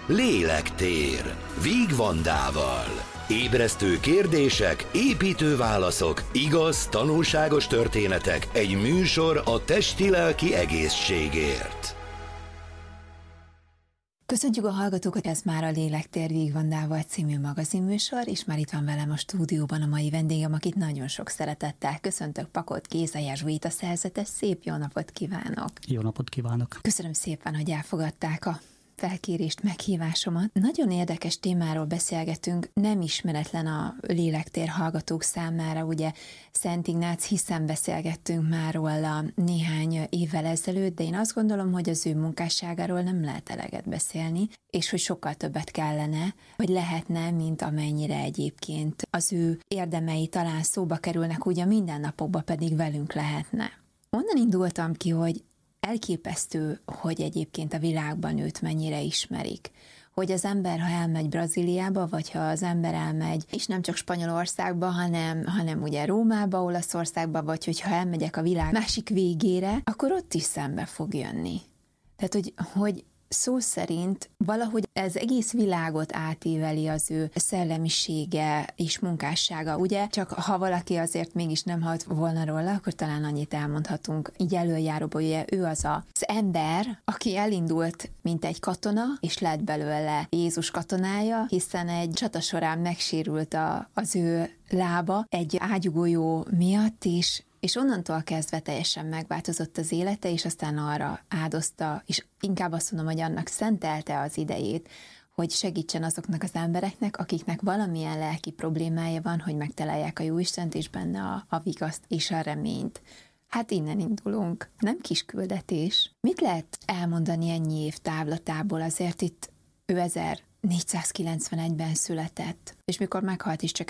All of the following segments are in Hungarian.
Lélektér Víg Vandával. Ébresztő kérdések, építő válaszok, igaz, tanulságos történetek, egy műsor a testi-lelki egészségért. Köszöntjük a hallgatókat, ez már a Lélektér Víg Vandával című magazinműsor, és már itt van velem a stúdióban a mai vendégem, akit nagyon sok szeretettel köszöntök, Pakot Géza Jezsuita szerzetes. Szép jó napot kívánok! Jó napot kívánok! Köszönöm szépen, hogy elfogadták a felkérést, meghívásomat. Nagyon érdekes témáról beszélgetünk, nem ismeretlen a Lélektér hallgatók számára, ugye Szent Ignác, hiszen beszélgettünk már róla néhány évvel ezelőtt, de én azt gondolom, hogy az ő munkásságáról nem lehet eleget beszélni, és hogy sokkal többet kellene, vagy lehetne, mint amennyire egyébként az ő érdemei talán szóba kerülnek, ugye a mindennapokban pedig velünk lehetne. Onnan indultam ki, hogy elképesztő, hogy egyébként a világban őt mennyire ismerik. Hogy az ember, ha elmegy Brazíliába, vagy ha az ember elmegy, és nem csak Spanyolországba, hanem ugye Rómába, Olaszországba, vagy hogyha elmegyek a világ másik végére, akkor ott is szembe fog jönni. Tehát, hogy szó szerint valahogy ez egész világot átíveli az ő szellemisége és munkássága. Ugye, csak ha valaki azért mégis nem halt volna róla, akkor talán annyit elmondhatunk így előjáróban, ugye ő az ember, aki elindult, mint egy katona, és lett belőle Jézus katonája, hiszen egy csata során megsérült az ő lába egy ágyugójó miatt is, és onnantól kezdve teljesen megváltozott az élete, és aztán arra áldozta, és inkább azt mondom, hogy annak szentelte az idejét, hogy segítsen azoknak az embereknek, akiknek valamilyen lelki problémája van, hogy megtalálják a Jóistent, és benne a vigaszt és a reményt. Hát innen indulunk. Nem kis küldetés. Mit lehet elmondani ennyi év távlatából? Azért itt ő 1491-ben született, és mikor meghalt is csak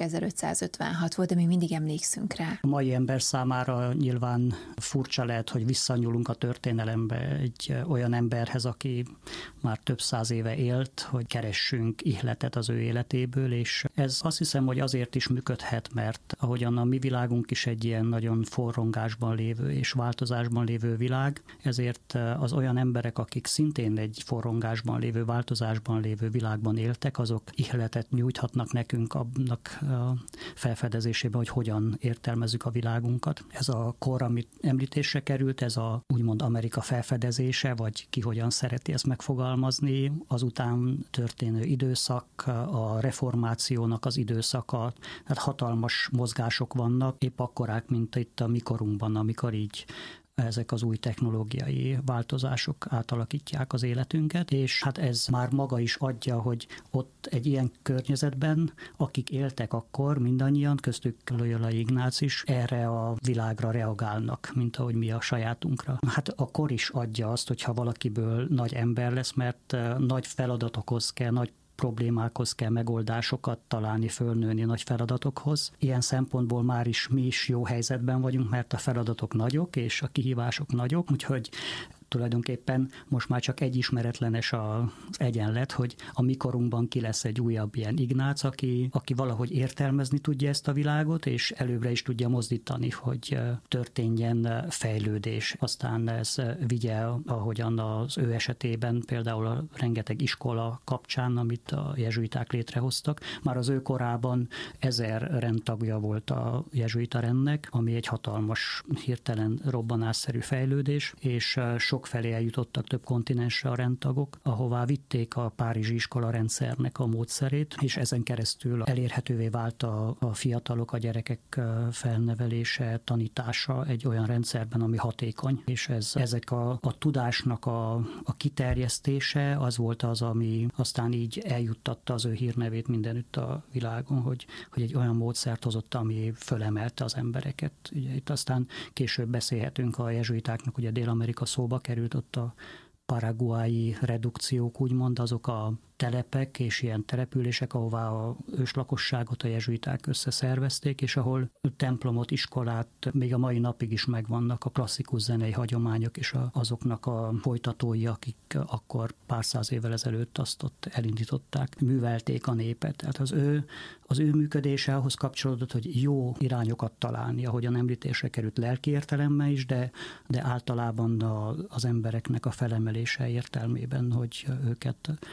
1556 volt, de még mindig emlékszünk rá. A mai ember számára nyilván furcsa lehet, hogy visszanyúlunk a történelembe egy olyan emberhez, aki már több száz éve élt, hogy keressünk ihletet az ő életéből, és ez azt hiszem, hogy azért is működhet, mert ahogyan a mi világunk is egy ilyen nagyon forrongásban lévő és változásban lévő világ, ezért az olyan emberek, akik szintén egy forrongásban lévő, változásban lévő világban éltek, azok ihletet nyújthatnak nekünk annak a felfedezésében, hogy hogyan értelmezzük a világunkat. Ez a kor, amit említésre került, ez a úgymond Amerika felfedezése, vagy ki hogyan szereti ezt megfogalmazni, azután történő időszak, a reformációnak az időszaka, tehát hatalmas mozgások vannak, épp akkorák, mint itt a mi korunkban, amikor így ezek az új technológiai változások átalakítják az életünket, és hát ez már maga is adja, hogy ott egy ilyen környezetben, akik éltek akkor, mindannyian, köztük Loyola Ignác is, erre a világra reagálnak, mint ahogy mi a sajátunkra. Hát a kor is adja azt, hogyha valakiből nagy ember lesz, mert nagy feladatokhoz kell, nagy problémákhoz kell megoldásokat találni, fölnőni nagy feladatokhoz. Ilyen szempontból már is mi is jó helyzetben vagyunk, mert a feladatok nagyok, és a kihívások nagyok, úgyhogy tulajdonképpen most már csak egy ismeretlenes az egyenlet, hogy a mi korunkban ki lesz egy újabb ilyen Ignác, aki valahogy értelmezni tudja ezt a világot, és előbbre is tudja mozdítani, hogy történjen fejlődés. Aztán ez vigye, ahogyan az ő esetében például a rengeteg iskola kapcsán, amit a jezsuiták létrehoztak. Már az ő korában 1000 rendtagja volt a jezsuita rendnek, ami egy hatalmas, hirtelen robbanásszerű fejlődés, és sok felé eljutottak több kontinensre a rendtagok, ahová vitték a párizsi iskola rendszernek a módszerét, és ezen keresztül elérhetővé vált a fiatalok, a gyerekek felnevelése, tanítása egy olyan rendszerben, ami hatékony, és ezek a tudásnak a kiterjesztése az volt az, ami aztán így eljuttatta az ő hírnevét mindenütt a világon, hogy egy olyan módszert hozott, ami fölemelte az embereket. Ugye itt aztán később beszélhetünk a jezsuitáknak, ugye Dél-Amerika szóba került, ott a paraguayi redukciók, úgymond, azok a telepek és ilyen települések, ahová a őslakosságot a jezsuiták összeszervezték, és ahol templomot, iskolát még a mai napig is megvannak a klasszikus zenei hagyományok, és azoknak a folytatói, akik akkor pár száz évvel ezelőtt azt ott elindították, művelték a népet. Tehát az ő működése ahhoz kapcsolódott, hogy jó irányokat találni, ahogyan említésre került lelki értelemben is, de általában az embereknek a felemelése értelmében, hogy őket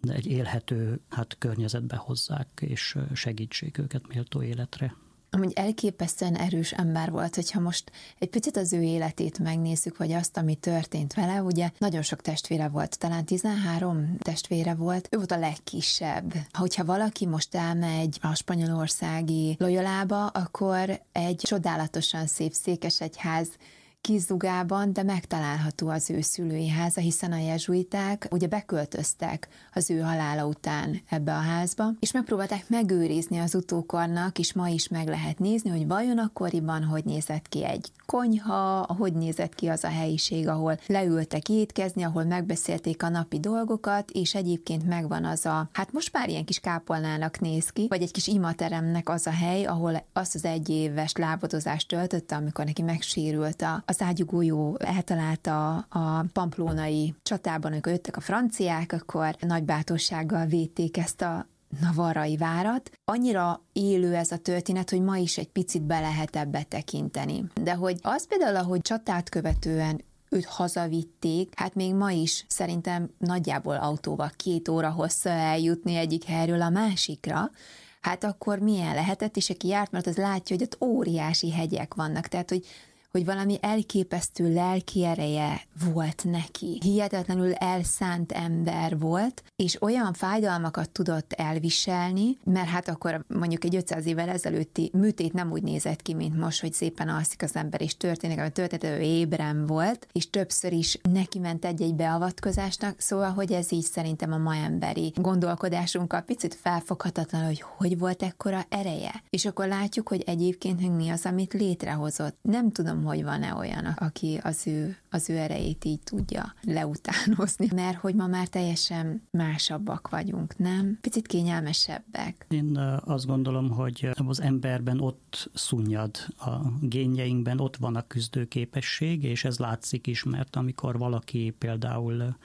egy élhető környezetbe hozzák, és segítsék őket méltó életre. Amúgy elképesztően erős ember volt, hogyha most egy picit az ő életét megnézzük, vagy azt, ami történt vele, ugye nagyon sok testvére volt, talán 13 testvére volt, ő volt a legkisebb. Hogyha valaki most elmegy a spanyolországi Loyolába, akkor egy csodálatosan szép székesegyház Kis-Zugában, de megtalálható az ő szülői háza, hiszen a jezsuiták ugye beköltöztek az ő halála után ebbe a házba, és megpróbálták megőrizni az utókornak, és ma is meg lehet nézni, hogy vajon akkoriban hogy nézett ki egy konyha, hogy nézett ki az a helyiség, ahol leültek étkezni, ahol megbeszélték a napi dolgokat, és egyébként megvan az a, most már ilyen kis kápolnának néz ki, vagy egy kis imateremnek az a hely, ahol azt az 1 éves lábadozást töltötte, amikor neki megsérült az ágyugójó, eltalálta a pamplónai csatában, amikor jöttek a franciák, akkor nagy bátorsággal védték ezt a navarrai várat. Annyira élő ez a történet, hogy ma is egy picit be lehet ebbe tekinteni. De hogy az például, ahogy csatát követően őt hazavitték, még ma is szerintem nagyjából autóval 2 óra hosszá eljutni egyik helyről a másikra, akkor milyen lehetett, és aki járt, mert az látja, hogy ott óriási hegyek vannak, tehát hogy valami elképesztő lelki ereje volt neki. Hihetetlenül elszánt ember volt, és olyan fájdalmakat tudott elviselni, mert akkor mondjuk egy 500 évvel ezelőtti műtét nem úgy nézett ki, mint most, hogy szépen alszik az ember, és történik, ami történt, ő ébren volt, és többször is neki ment egy-egy beavatkozásnak, szóval, hogy ez így szerintem a ma emberi gondolkodásunkkal picit felfoghatatlan, hogy volt ekkora ereje. És akkor látjuk, hogy egyébként mi az, amit létrehozott. Nem tudom, hogy van-e olyan, aki az ő erejét így tudja leutánozni, mert hogy ma már teljesen másabbak vagyunk, nem? Picit kényelmesebbek. Én azt gondolom, hogy az emberben ott szunnyad, a génjeinkben ott van a küzdőképesség, és ez látszik is, mert amikor valaki például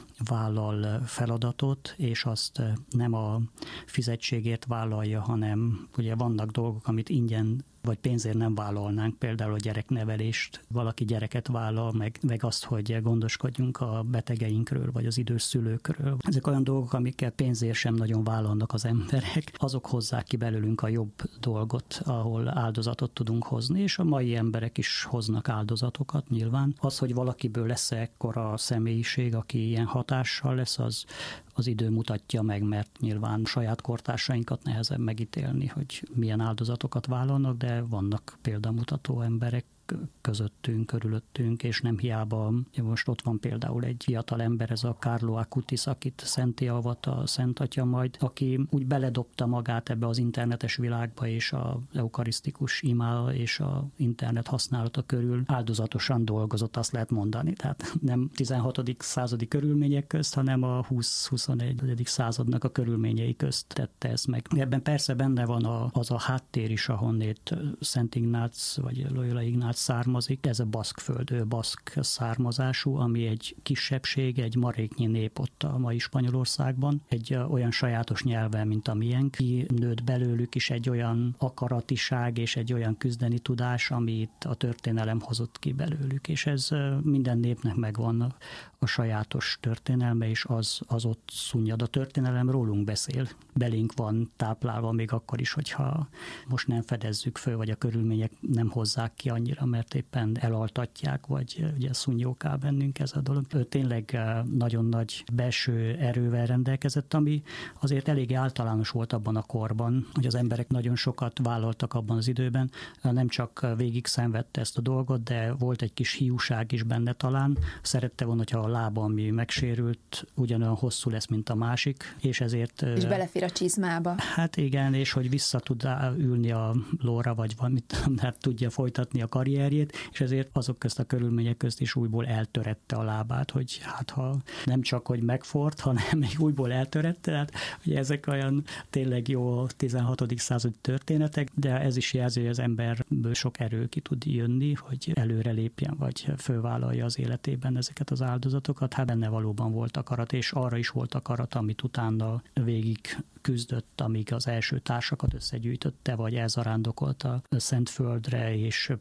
vállal feladatot, és azt nem a fizetségért vállalja, hanem ugye vannak dolgok, amit ingyen vagy pénzért nem vállalnánk, például a gyereknevelést, valaki gyereket vállal, meg azt, hogy gondoskodjunk a betegeinkről, vagy az idős szülőkről. Ezek olyan dolgok, amikkel pénzért sem nagyon vállalnak az emberek, azok hozzák ki belőlünk a jobb dolgot, ahol áldozatot tudunk hozni, és a mai emberek is hoznak áldozatokat nyilván. Az, hogy valakiből lesz ekkora személyiség, aki ilyen hatással lesz, az idő mutatja meg, mert nyilván saját kortársainkat nehezebb megítélni, hogy milyen áldozatokat vállalnak, de vannak példamutató emberek közöttünk, körülöttünk, és nem hiába, most ott van például egy fiatal ember, ez a Carlo Acutis, akit szenté avat a Szent Atya majd, aki úgy beledobta magát ebbe az internetes világba, és a eukarisztikus ima és a internet használata körül áldozatosan dolgozott, azt lehet mondani. Tehát nem 16. századi körülmények közt, hanem a 20-21. századnak a körülményei közt tette ezt meg. Ebben persze benne van az a háttér is, ahonnét Szent Ignác vagy Loyola Ignác származik. Ez a baszkföld, ő baszk származású, ami egy kisebbség, egy maréknyi nép ott a mai Spanyolországban, egy olyan sajátos nyelvvel, mint a miénk. Ki nőtt belőlük is egy olyan akaratiság és egy olyan küzdeni tudás, amit a történelem hozott ki belőlük, és ez minden népnek megvan a sajátos történelme, és az ott szunnyad. A történelem rólunk beszél. Belénk van táplálva még akkor is, hogyha most nem fedezzük föl, vagy a körülmények nem hozzák ki annyira, mert éppen elaltatják, vagy ugye szunnyóká bennünk ez a dolog. Ő tényleg nagyon nagy belső erővel rendelkezett, ami azért elég általános volt abban a korban, hogy az emberek nagyon sokat vállaltak abban az időben, nem csak végig szenvedte ezt a dolgot, de volt egy kis hiúság is benne talán. Szerette volna, hogyha a lába, ami megsérült, ugyanolyan hosszú lesz, mint a másik, és ezért... És belefér a csizmába. Hát igen, és hogy vissza tud ülni a lóra, vagy valamit, hát tudja folytatni a karrierjét, és ezért azok közt a körülmények közt is újból eltörette a lábát, hogy hát ha nem csak, hogy megfort, hanem még újból eltörette, tehát ugye ezek olyan tényleg jó 16. századi történetek, de ez is jelzi, hogy az emberből sok erő ki tud jönni, hogy előre lépjen, vagy fölvállalja az életében ezeket az áldozatokat. Hát benne valóban volt akarat, és arra is volt akarat, amit utána végig küzdött, amíg az első társakat összegyűjtötte, vagy elzarándokolt a Szentföldre, és próbálkozott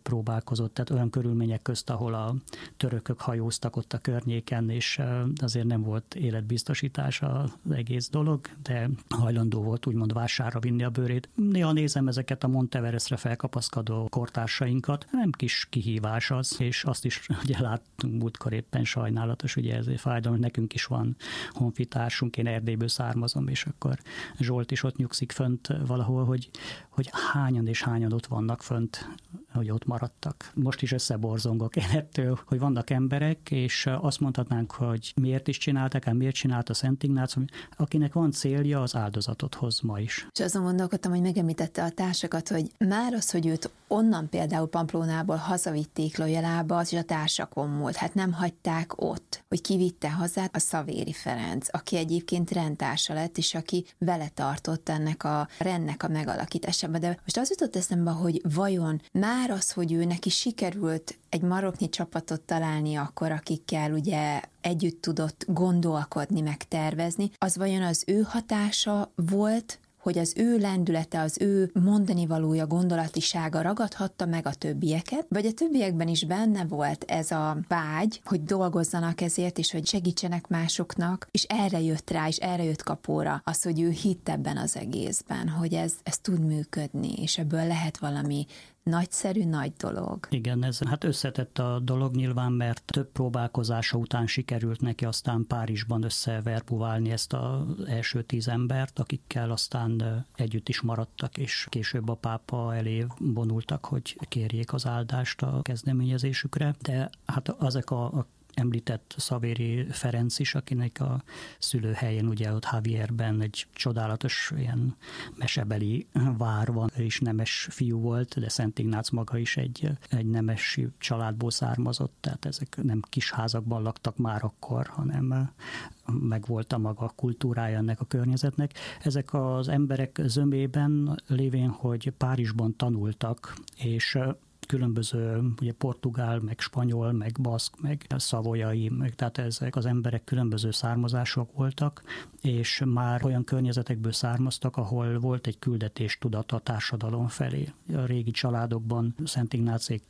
találkozott, tehát olyan körülmények közt, ahol a törökök hajóztak ott a környéken, és azért nem volt életbiztosítás az egész dolog, de hajlandó volt úgymond vásárra vinni a bőrét. Néha nézem ezeket a Monteverestre felkapaszkodó kortársainkat, nem kis kihívás az, és azt is ugye láttunk múltkor éppen sajnálatos, ugye ez fájdalom, nekünk is van honfitársunk, én Erdélyből származom, és akkor Zsolt is ott nyugszik fönt valahol, hogy hányan és hányan ott vannak fönt, hogy ott maradtak. Most is összeborzongok én ettől, hogy vannak emberek, és azt mondhatnánk, hogy miért is csinálták, miért csinálta Szent Ignác, akinek van célja, az áldozatot hoz ma is. És azon gondolkodtam, hogy megemlítette a társakat, hogy már az, hogy őt onnan például Pamplónából hazavitték Loyolába, az is a társakon múlt. Hát nem hagyták ott, hogy kivitte hazát a Szavéri Ferenc, aki egyébként rendtársa lett, és aki vele tartott ennek a rendnek a megalakításában. De most az jutott eszembe, hogy vajon már az, hogy ő neki sikerült egy maroknyi csapatot találni akkor, akikkel ugye együtt tudott gondolkodni, meg tervezni, az vajon az ő hatása volt, hogy az ő lendülete, az ő mondani valója, gondolatisága ragadhatta meg a többieket, vagy a többiekben is benne volt ez a vágy, hogy dolgozzanak ezért, és hogy segítsenek másoknak, és erre jött rá, és erre jött kapóra az, hogy ő hitt ebben az egészben, hogy ez tud működni, és ebből lehet valami nagyszerű, nagy dolog. Igen, ez hát összetett a dolog nyilván, mert több próbálkozása után sikerült neki aztán Párizsban összeverbuválni ezt az első 10 embert, akikkel aztán együtt is maradtak, és később a pápa elé vonultak, hogy kérjék az áldást a kezdeményezésükre. De hát ezek a említett Szavéri Ferenc is, akinek a szülőhelyén ugye ott Javierben egy csodálatos ilyen mesebeli vár van, ő is nemes fiú volt, de Szent Ignác maga is egy nemesi családból származott, tehát ezek nem kis házakban laktak már akkor, hanem megvolt a maga kultúrája ennek a környezetnek. Ezek az emberek zömében lévén, hogy Párizsban tanultak, és különböző ugye portugál, meg spanyol, meg baszk, meg szavoyai, meg tehát ezek az emberek különböző származások voltak, és már olyan környezetekből származtak, ahol volt egy küldetéstudat a társadalom felé. A régi családokban Szent Ignácék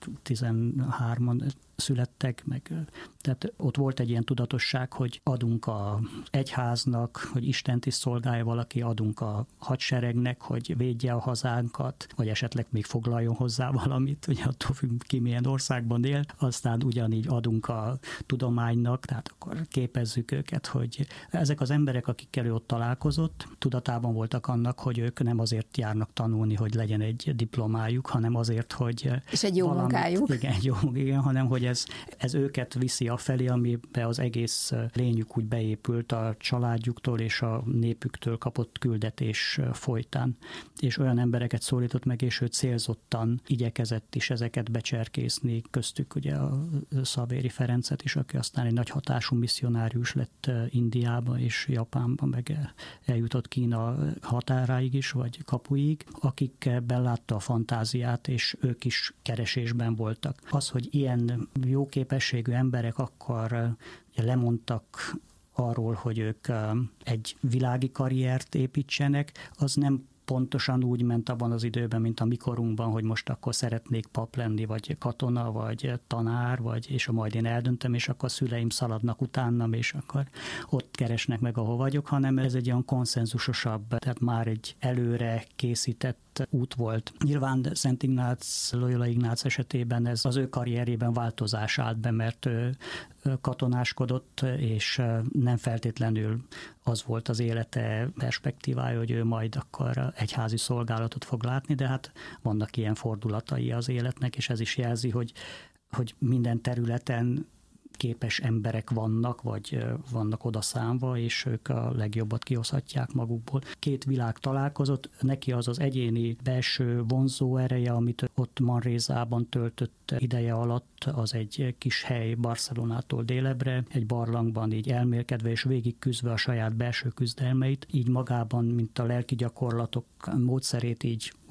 13-an születtek, tehát ott volt egy ilyen tudatosság, hogy adunk az egyháznak, hogy Istent is szolgálja valaki, adunk a hadseregnek, hogy védje a hazánkat, vagy esetleg még foglaljon hozzá valamit, ugye attól függ ki milyen országban él, aztán ugyanígy adunk a tudománynak, tehát akkor képezzük őket, hogy ezek az emberek, akikkel ő ott találkozott, tudatában voltak annak, hogy ők nem azért járnak tanulni, hogy legyen egy diplomájuk, hanem azért, hogy és egy jó munkájuk. Igen, hanem hogy ez őket viszi afelé, amiben az egész lényük úgy beépült a családjuktól és a népüktől kapott küldetés folytán. És olyan embereket szólított meg, és ő célzottan igyekezett is ezeket becserkészni, köztük ugye a Szavéri Ferencet is, aki aztán egy nagy hatású misszionárius lett Indiába és Japánba, meg eljutott Kína határáig is, vagy kapuig, akikben látta a fantáziát, és ők is keresésben voltak. Az, hogy ilyen jó képességű emberek akkor lemondtak arról, hogy ők egy világi karriert építsenek, az nem pontosan úgy ment abban az időben, mint a mikorunkban, hogy most akkor szeretnék pap lenni, vagy katona, vagy tanár, és majd én eldöntöm, és akkor a szüleim szaladnak utánam, és akkor ott keresnek meg, ahol vagyok, hanem ez egy olyan konszenzusosabb, tehát már egy előre készített út volt. Nyilván Szent Ignác, Loyola Ignác esetében ez az ő karrierjében változás állt be, mert ő katonáskodott, és nem feltétlenül az volt az élete perspektívája, hogy ő majd akkor egyházi szolgálatot fog látni, de hát vannak ilyen fordulatai az életnek, és ez is jelzi, hogy minden területen képes emberek vannak, vagy vannak odaszámva, és ők a legjobbat kihozhatják magukból. Két világ találkozott, neki az az egyéni belső vonzó ereje, amit ott Manrézában töltött ideje alatt, az egy kis hely Barcelonától délebre, egy barlangban így elmélkedve és végigküzdve a saját belső küzdelmeit, így magában, mint a lelki gyakorlatok módszerét így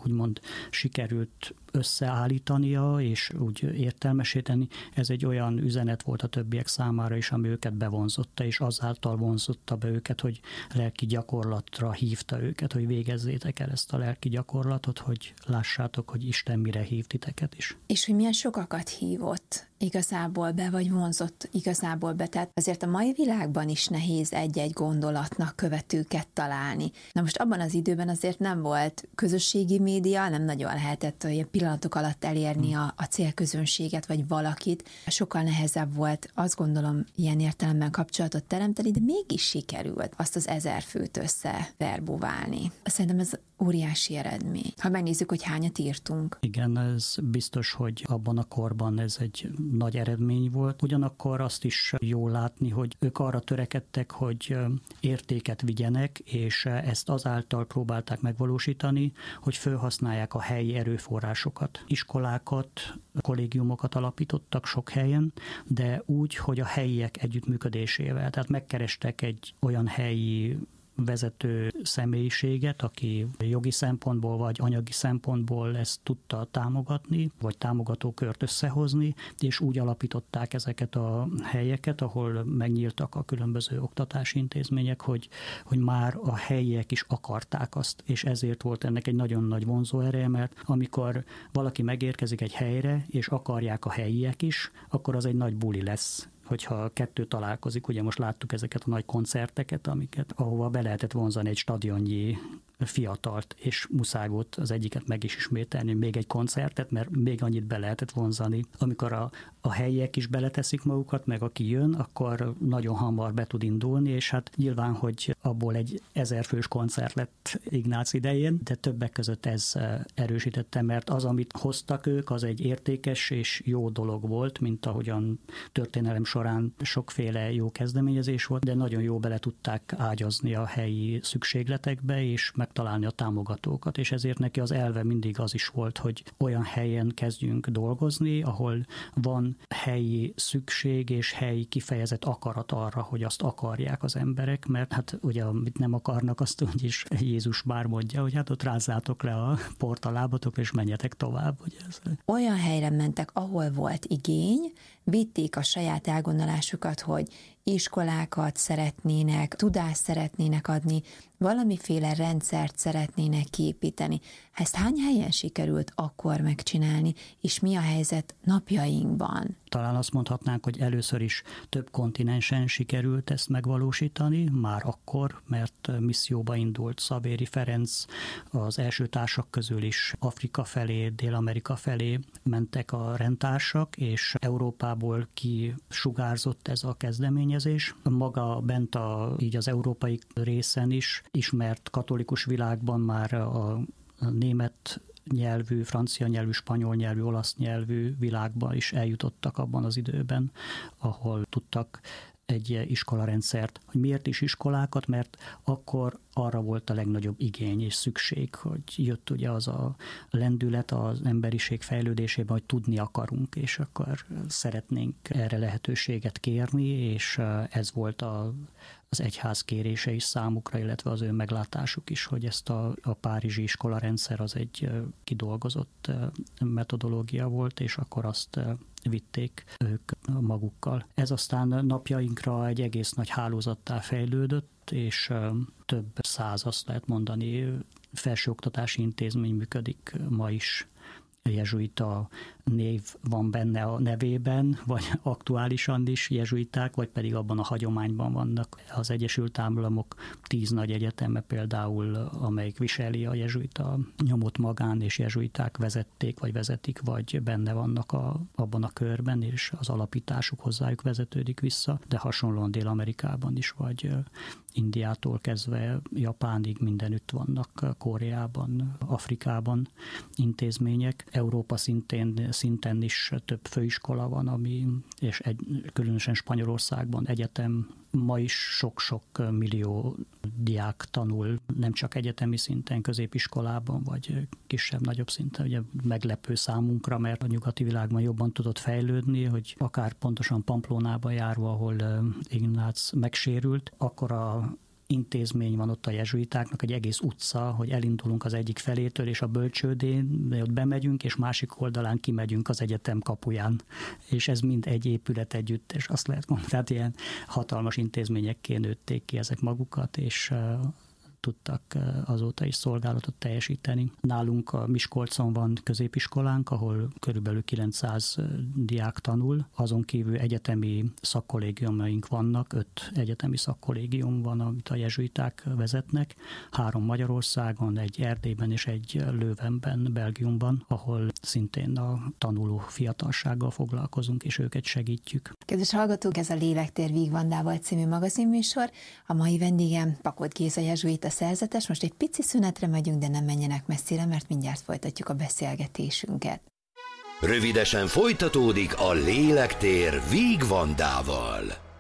úgymond sikerült összeállítania és úgy értelmesíteni, ez egy olyan üzenet volt a többiek számára is, ami őket bevonzotta, és azáltal vonzotta be őket, hogy lelki gyakorlatra hívta őket, hogy végezzétek el ezt a lelki gyakorlatot, hogy lássátok, hogy Isten mire hív titeket is. És hogy milyen sokakat hívott igazából be, vagy vonzott igazából be. Tehát azért a mai világban is nehéz egy-egy gondolatnak követőket találni. Na most abban az időben azért nem volt közösségi média, nem nagyon lehetett olyan pillanatok alatt elérni a célközönséget, vagy valakit. Sokkal nehezebb volt, azt gondolom, ilyen értelemben kapcsolatot teremteni, de mégis sikerült azt az 1000 főt összeverbuválni. Szerintem ez óriási eredmény. Ha megnézzük, hogy hányat írtunk. Igen, ez biztos, hogy abban a korban ez egy nagy eredmény volt. Ugyanakkor azt is jól látni, hogy ők arra törekedtek, hogy értéket vigyenek, és ezt azáltal próbálták megvalósítani, hogy felhasználják a helyi erőforrásokat. Iskolákat, kollégiumokat alapítottak sok helyen, de úgy, hogy a helyiek együttműködésével. Tehát megkerestek egy olyan helyi vezető személyiséget, aki jogi szempontból vagy anyagi szempontból ezt tudta támogatni, vagy támogatókört összehozni, és úgy alapították ezeket a helyeket, ahol megnyíltak a különböző oktatási intézmények, hogy már a helyiek is akarták azt, és ezért volt ennek egy nagyon nagy vonzóereje, mert amikor valaki megérkezik egy helyre, és akarják a helyiek is, akkor az egy nagy buli lesz, hogyha kettő találkozik. Ugye most láttuk ezeket a nagy koncerteket, ahova be lehetett vonzani egy stadionnyi fiatalt, és muszáj volt az egyiket meg is ismételni, még egy koncertet, mert még annyit be lehetett vonzani. Amikor a helyiek is beleteszik magukat, meg aki jön, akkor nagyon hamar be tud indulni, és hát nyilván, hogy abból egy 1000 fős koncert lett Ignác idején, de többek között ez erősítette, mert az, amit hoztak ők, az egy értékes és jó dolog volt, mint ahogyan történelem során sokféle jó kezdeményezés volt, de nagyon jó bele tudták ágyazni a helyi szükségletekbe, és megtalálni a támogatókat, és ezért neki az elve mindig az is volt, hogy olyan helyen kezdjünk dolgozni, ahol van helyi szükség és helyi kifejezett akarat arra, hogy azt akarják az emberek, mert hát ugye amit nem akarnak, azt úgyis Jézus bár mondja, hogy hát ott rázzátok le a port a lábatokra, és menjetek tovább. Ugye ez. Olyan helyre mentek, ahol volt igény, vitték a saját elgondolásukat, hogy iskolákat szeretnének, tudást szeretnének adni, valamiféle rendszert szeretnének kiépíteni. Ezt hány helyen sikerült akkor megcsinálni, és mi a helyzet napjainkban? Talán azt mondhatnánk, hogy először is több kontinensen sikerült ezt megvalósítani, már akkor, mert misszióba indult Szavéri Ferenc, az első társak közül is Afrika felé, Dél-Amerika felé mentek a rendtársak, és Európából kisugárzott ez a kezdeményezés. Maga bent így az európai részen is ismert katolikus világban már a német nyelvű, francia nyelvű, spanyol nyelvű, olasz nyelvű világban is eljutottak abban az időben, ahol tudtak egy iskolarendszert. Hogy miért is iskolákat? Mert akkor arra volt a legnagyobb igény és szükség, hogy jött ugye az a lendület az emberiség fejlődésében, hogy tudni akarunk, és akkor szeretnénk erre lehetőséget kérni, és ez volt az egyház kérése is számukra, illetve az ő meglátásuk is, hogy ezt a párizsi iskolarendszer az egy kidolgozott metodológia volt, és akkor azt vitték ők magukkal. Ez aztán napjainkra egy egész nagy hálózattá fejlődött, és több száz, azt lehet mondani, felsőoktatási intézmény működik ma is. Jezsuita név van benne a nevében, vagy aktuálisan is jezsuiták, vagy pedig abban a hagyományban vannak. Az Egyesült Államok 10 nagy egyeteme például, amelyik viseli a jezsuita nyomot magán, és jezsuiták vezették, vagy vezetik, vagy benne vannak abban a körben, és az alapításuk hozzájuk vezetődik vissza, de hasonlóan Dél-Amerikában is, vagy Indiától kezdve Japánig mindenütt vannak, Koreában, Afrikában intézmények. Európa szinten is több főiskola van, és különösen Spanyolországban egyetem. Ma is sok-sok millió diák tanul, nem csak egyetemi szinten, középiskolában, vagy kisebb-nagyobb szinten. Ugye meglepő számunkra, mert a nyugati világban jobban tudott fejlődni, hogy akár pontosan Pamplónába járva, ahol Ignác megsérült, akkor a intézmény van ott a jezsuitáknak, egy egész utca, hogy elindulunk az egyik felétől, és a bölcsődén ott bemegyünk, és másik oldalán kimegyünk az egyetem kapuján. És ez mind egy épület együtt, és azt lehet mondani, tehát ilyen hatalmas intézményekké nőtték ki ezek magukat, és tudtak azóta is szolgálatot teljesíteni. Nálunk a Miskolcon van középiskolánk, ahol körülbelül 900 diák tanul, azon kívül egyetemi szakkollégiumaink vannak, 5 egyetemi szakkollégium van, amit a jezsuiták vezetnek, 3 Magyarországon, egy Erdélyben és egy Leuvenben, Belgiumban, ahol szintén a tanuló fiatalsággal foglalkozunk, és őket segítjük. Kedves hallgatók, ez a Lélektér Vígvandával című magazinműsor. A mai vendégem Pakot Géza jezsuita szerzetes. Most egy pici szünetre megyünk, de nem menjenek messzire, mert mindjárt folytatjuk a beszélgetésünket. Rövidesen folytatódik a Lélektér Vígvandával.